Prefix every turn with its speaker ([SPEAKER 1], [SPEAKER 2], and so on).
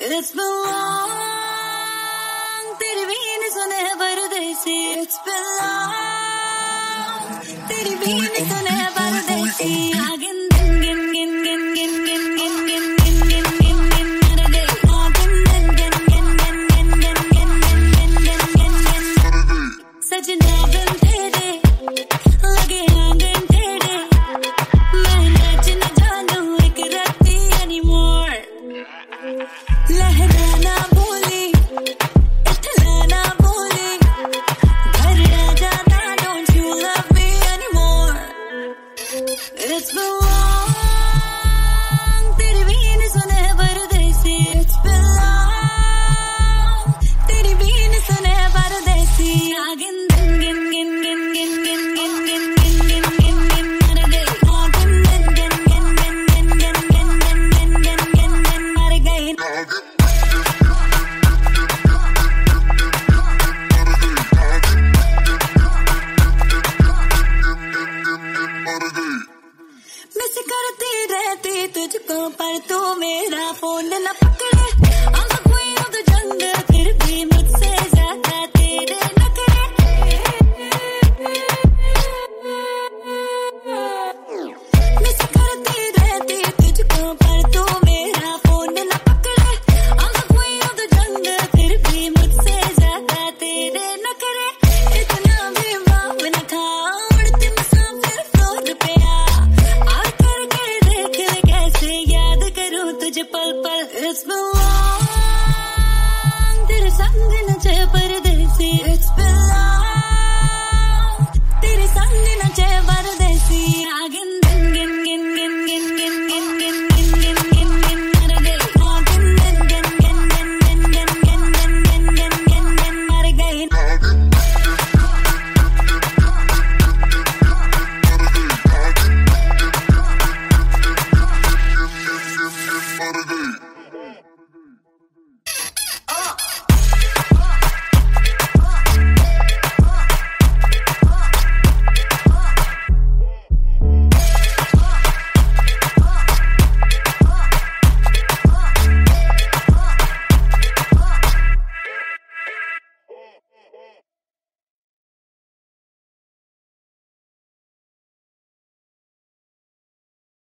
[SPEAKER 1] It's been long, तेरी बीन सुने परदेसी. It's been long, तेरी बीन सुने परदेसी. Agin gin gin gin gin gin gin gin gin gin gin gin gin मर गई. Agin gin gin gin gin gin gin gin gin gin gin gin gin. सजना बिन तेरे लगे आंगन टेढ़े. मैं नाच न जानू एक राती anymore. लहराना बोली इठलाना बोली घर आजा ना don't you love me anymore. It's been long, तेरी बीन सुने परदेसी. It's been long, तेरी बीन सुने परदेसी. Agin gin gin gin gin gin gin gin gin gin gin gin gin मर गई. Agin gin gin gin gin gin gin gin gin gin gin gin gin मर गई. मिस करती रहती तुझको पर तू मेरा फोन न पकड़े. I'm the queen of the jungle फिर भी मुझसे ज्यादा तेरे नखरे. मिस करती रहती तुझको पर तू मेरा फोन न पकड़े. I'm the queen of the jungle फिर भी मुझसे ज्यादा तेरे नखरे. इतना भी बाप न खाओ उड़ती मुसाफिर फ्लोर पे आ. और करके देख ले कैसे याद करूं तुझे पल पल. It's been long, तेरे संग न